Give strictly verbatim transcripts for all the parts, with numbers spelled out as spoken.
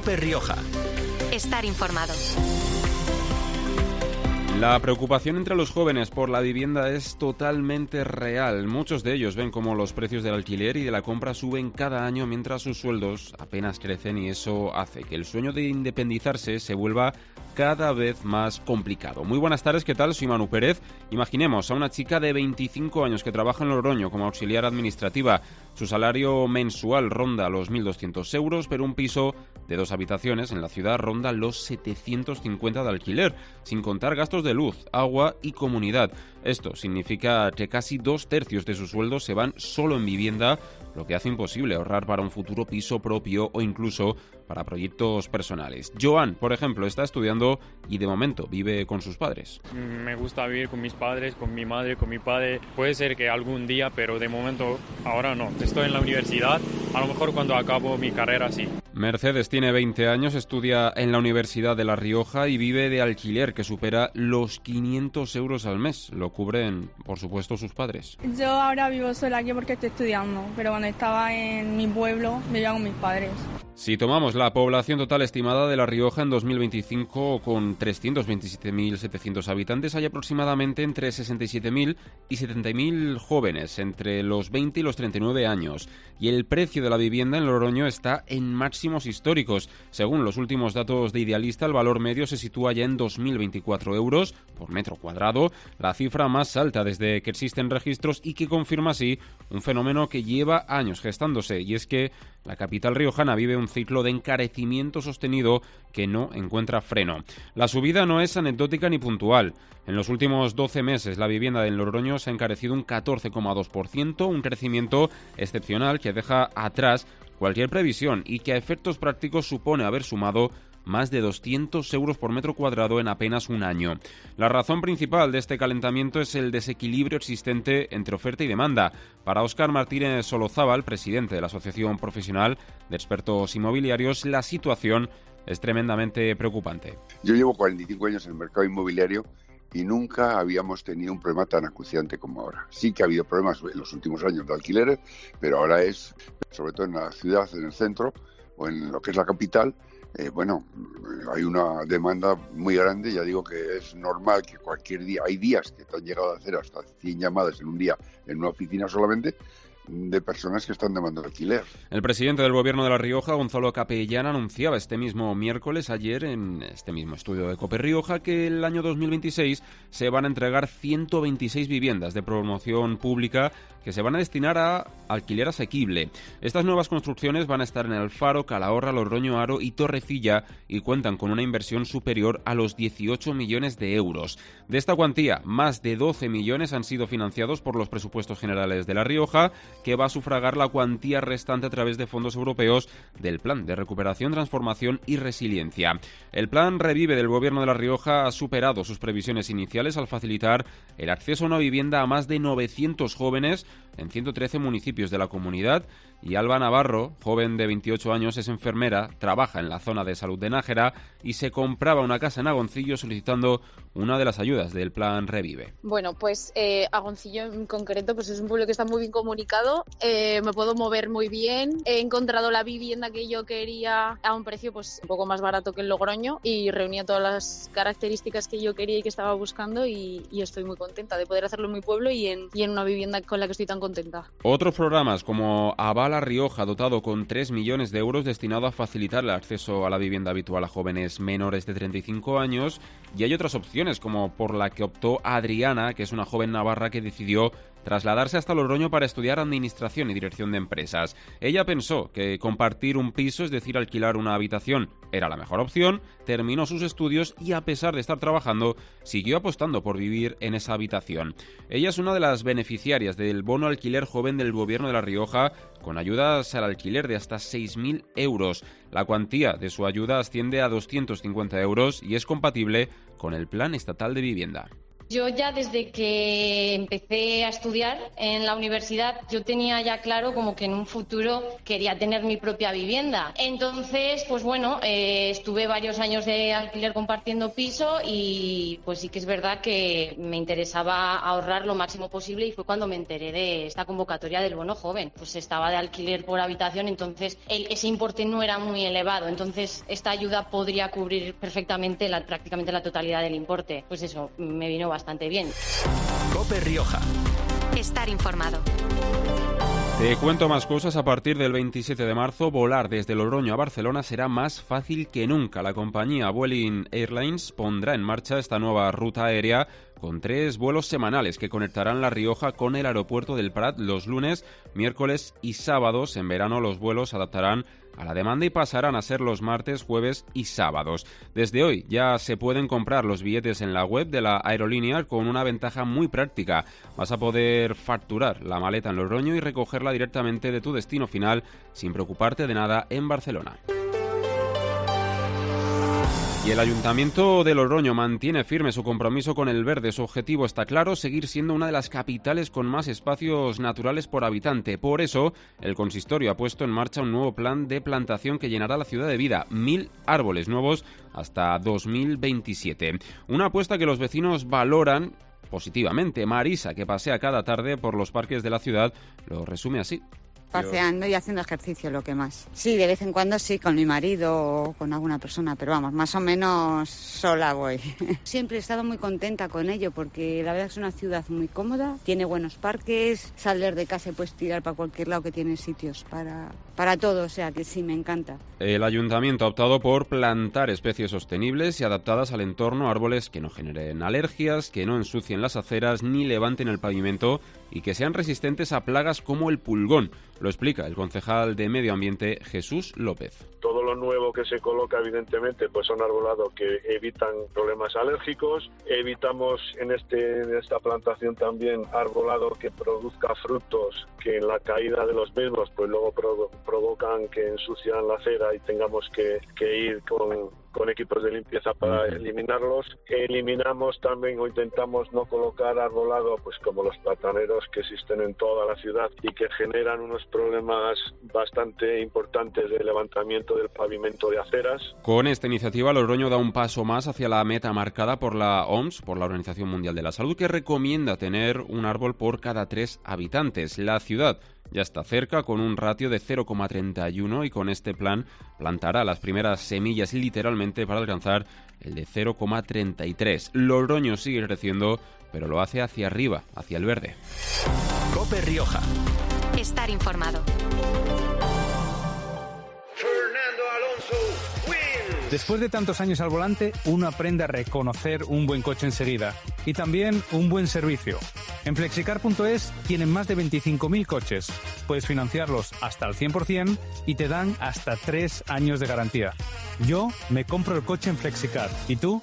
COPE Rioja. Estar informado. La preocupación entre los jóvenes por la vivienda es totalmente real. Muchos de ellos ven cómo los precios del alquiler y de la compra suben cada año mientras sus sueldos apenas crecen, y eso hace que el sueño de independizarse se vuelva cada vez más complicado. Muy buenas tardes, ¿qué tal? Soy Manu Pérez. Imaginemos a una chica de veinticinco años que trabaja en Logroño como auxiliar administrativa. Su salario mensual ronda los mil doscientos euros, pero un piso de dos habitaciones en la ciudad ronda los setecientos cincuenta de alquiler, sin contar gastos de luz, agua y comunidad. Esto significa que casi dos tercios de sus sueldos se van solo en vivienda, lo que hace imposible ahorrar para un futuro piso propio o incluso para proyectos personales. Joan, por ejemplo, está estudiando y de momento vive con sus padres. Me gusta vivir con mis padres, con mi madre, con mi padre. Puede ser que algún día, pero de momento ahora no. Estoy en la universidad, a lo mejor cuando acabo mi carrera sí. Mercedes tiene veinte años, estudia en la Universidad de La Rioja y vive de alquiler que supera los quinientos euros al mes. Lo cubren, por supuesto, sus padres. Yo ahora vivo sola aquí porque estoy estudiando, pero cuando estaba en mi pueblo vivía con mis padres. Si tomamos la población total estimada de La Rioja en dos mil veinticinco, con trescientos veintisiete mil setecientos habitantes, hay aproximadamente entre sesenta y siete mil y setenta mil jóvenes entre los veinte y los treinta y nueve años. Y el precio de la vivienda en Logroño está en máximos históricos. Según los últimos datos de Idealista, el valor medio se sitúa ya en dos mil veinticuatro euros por metro cuadrado, la cifra más alta desde que existen registros y que confirma así un fenómeno que lleva años gestándose, y es que la capital riojana vive un ciclo de encarecimiento sostenido que no encuentra freno. La subida no es anecdótica ni puntual. En los últimos doce meses la vivienda en Logroño se ha encarecido un catorce coma dos por ciento, un crecimiento excepcional que deja atrás cualquier previsión y que a efectos prácticos supone haber sumado más de doscientos euros por metro cuadrado en apenas un año. La razón principal de este calentamiento es el desequilibrio existente entre oferta y demanda. Para Óscar Martínez Solozábal, presidente de la Asociación Profesional de Expertos Inmobiliarios, la situación es tremendamente preocupante. Yo llevo cuarenta y cinco años en el mercado inmobiliario y nunca habíamos tenido un problema tan acuciante como ahora. Sí que ha habido problemas en los últimos años de alquileres, pero ahora es, sobre todo en la ciudad, en el centro o en lo que es la capital, Eh, bueno, hay una demanda muy grande. Ya digo que es normal que cualquier día, hay días que te han llegado a hacer hasta cien llamadas en un día en una oficina solamente, de personas que están demandando alquiler. El presidente del Gobierno de La Rioja, Gonzalo Capellán, anunciaba este mismo miércoles, ayer, en este mismo estudio de COPE Rioja, que el año dos mil veintiséis se van a entregar ciento veintiséis viviendas de promoción pública que se van a destinar a alquiler asequible. Estas nuevas construcciones van a estar en El Faro, Calahorra, Logroño, Haro y Torrecilla y cuentan con una inversión superior a los dieciocho millones de euros. De esta cuantía, más de doce millones han sido financiados por los presupuestos generales de La Rioja, que va a sufragar la cuantía restante a través de fondos europeos del Plan de Recuperación, Transformación y Resiliencia. El Plan Revive del Gobierno de La Rioja ha superado sus previsiones iniciales al facilitar el acceso a una vivienda a más de novecientos jóvenes en ciento trece municipios de la comunidad, y Alba Navarro, joven de veintiocho años, es enfermera, trabaja en la zona de salud de Nájera y se compraba una casa en Agoncillo solicitando una de las ayudas del Plan Revive. Bueno, pues eh, Agoncillo en concreto pues es un pueblo que está muy bien comunicado, eh, me puedo mover muy bien, he encontrado la vivienda que yo quería a un precio pues un poco más barato que en Logroño y reunía todas las características que yo quería y que estaba buscando, y, y estoy muy contenta de poder hacerlo en mi pueblo y en, y en una vivienda con la que estoy tan contenta. Otros programas como Avala Rioja, dotado con tres millones de euros destinado a facilitar el acceso a la vivienda habitual a jóvenes menores de treinta y cinco años, y hay otras opciones como por la que optó Adriana, que es una joven navarra que decidió trasladarse hasta Logroño para estudiar Administración y Dirección de Empresas. Ella pensó que compartir un piso, es decir, alquilar una habitación, era la mejor opción, terminó sus estudios y, a pesar de estar trabajando, siguió apostando por vivir en esa habitación. Ella es una de las beneficiarias del bono alquiler joven del Gobierno de La Rioja, con ayudas al alquiler de hasta seis mil euros. La cuantía de su ayuda asciende a doscientos cincuenta euros y es compatible con el Plan Estatal de Vivienda. Yo ya desde que empecé a estudiar en la universidad, yo tenía ya claro como que en un futuro quería tener mi propia vivienda. Entonces, pues bueno, eh, estuve varios años de alquiler compartiendo piso y pues sí que es verdad que me interesaba ahorrar lo máximo posible, y fue cuando me enteré de esta convocatoria del bono joven. Pues estaba de alquiler por habitación, entonces el, ese importe no era muy elevado, entonces esta ayuda podría cubrir perfectamente la, prácticamente la totalidad del importe. Pues eso, me vino bastante bien. COPE Rioja. Estar informado. Te cuento más cosas. A partir del veintisiete de marzo, volar desde Logroño a Barcelona será más fácil que nunca. La compañía Vueling Airlines pondrá en marcha esta nueva ruta aérea con tres vuelos semanales que conectarán La Rioja con el aeropuerto del Prat los lunes, miércoles y sábados. En verano los vuelos se adaptarán a la demanda y pasarán a ser los martes, jueves y sábados. Desde hoy ya se pueden comprar los billetes en la web de la aerolínea con una ventaja muy práctica. Vas a poder facturar la maleta en Logroño y recogerla directamente de tu destino final sin preocuparte de nada en Barcelona. Y el Ayuntamiento de Logroño mantiene firme su compromiso con el verde. Su objetivo está claro: seguir siendo una de las capitales con más espacios naturales por habitante. Por eso, el consistorio ha puesto en marcha un nuevo plan de plantación que llenará la ciudad de vida. Mil árboles nuevos hasta dos mil veintisiete. Una apuesta que los vecinos valoran positivamente. Marisa, que pasea cada tarde por los parques de la ciudad, lo resume así. Paseando y haciendo ejercicio, lo que más. Sí, de vez en cuando sí, con mi marido o con alguna persona, pero vamos, más o menos sola voy. Siempre he estado muy contenta con ello, porque la verdad es una ciudad muy cómoda, tiene buenos parques, salir de casa y puedes tirar para cualquier lado, que tiene sitios para, para todo, o sea que sí, me encanta. El Ayuntamiento ha optado por plantar especies sostenibles y adaptadas al entorno, árboles que no generen alergias, que no ensucien las aceras ni levanten el pavimento y que sean resistentes a plagas como el pulgón. Lo explica el concejal de Medio Ambiente, Jesús López. Todo lo nuevo que se coloca, evidentemente, pues son arbolados que evitan problemas alérgicos. Evitamos en, este, en esta plantación también arbolado que produzca frutos que en la caída de los mismos pues luego provo- provocan que ensucian la acera y tengamos que, que ir con... con equipos de limpieza para eliminarlos. Eliminamos también o intentamos no colocar arbolado pues como los plataneros que existen en toda la ciudad y que generan unos problemas bastante importantes de levantamiento del pavimento de aceras. Con esta iniciativa, Logroño da un paso más hacia la meta marcada por la O M S, por la Organización Mundial de la Salud, que recomienda tener un árbol por cada tres habitantes. La ciudad ya está cerca, con un ratio de cero coma treinta y uno, y con este plan plantará las primeras semillas literalmente para alcanzar el de cero coma treinta y tres. Logroño sigue creciendo, pero lo hace hacia arriba, hacia el verde. COPE Rioja. Estar informado. Después de tantos años al volante, uno aprende a reconocer un buen coche enseguida y también un buen servicio. En flexicar punto es tienen más de veinticinco mil coches. Puedes financiarlos hasta el cien por ciento y te dan hasta tres años de garantía. Yo me compro el coche en Flexicar. ¿Y tú?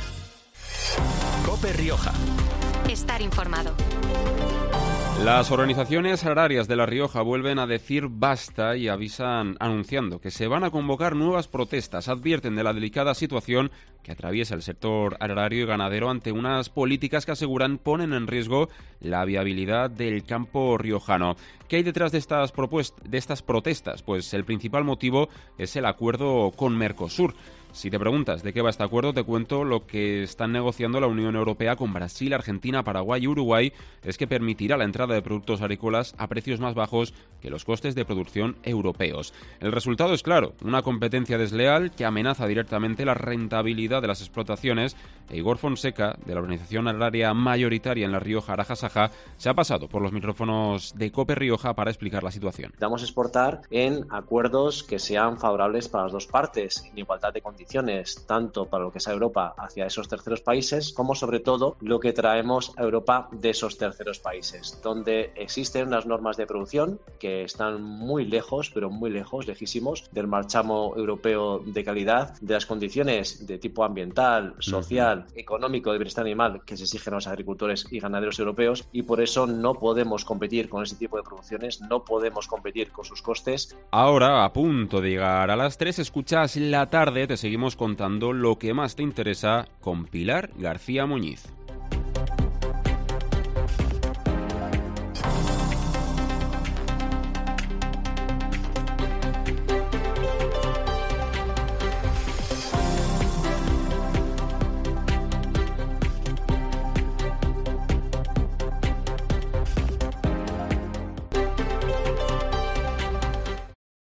COPE Rioja. Estar informado. Las organizaciones agrarias de La Rioja vuelven a decir basta y avisan anunciando que se van a convocar nuevas protestas. Advierten de la delicada situación que atraviesa el sector agrario y ganadero ante unas políticas que aseguran ponen en riesgo la viabilidad del campo riojano. ¿Qué hay detrás de estas propuestas, de estas protestas? Pues el principal motivo es el acuerdo con Mercosur. Si te preguntas de qué va este acuerdo, te cuento lo que están negociando la Unión Europea con Brasil, Argentina, Paraguay y Uruguay. Es que permitirá la entrada de productos agrícolas a precios más bajos que los costes de producción europeos. El resultado es claro, una competencia desleal que amenaza directamente la rentabilidad de las explotaciones. E Igor Fonseca, de la organización agraria mayoritaria en La Rioja, Araja Saja, se ha pasado por los micrófonos de COPE Rioja para explicar la situación. Vamos a exportar en acuerdos que sean favorables para las dos partes, en igualdad de condiciones, tanto para lo que sea Europa hacia esos terceros países, como sobre todo lo que traemos a Europa de esos terceros países, donde existen unas normas de producción que están muy lejos, pero muy lejos, lejísimos, del marchamo europeo de calidad, de las condiciones de tipo ambiental, social, uh-huh. económico, de bienestar animal que se exigen a los agricultores y ganaderos europeos, y por eso no podemos competir con ese tipo de producciones, no podemos competir con sus costes. Ahora, a punto de llegar a las tres, escuchas La Tarde, te seguimos contando lo que más te interesa con Pilar García Muñiz.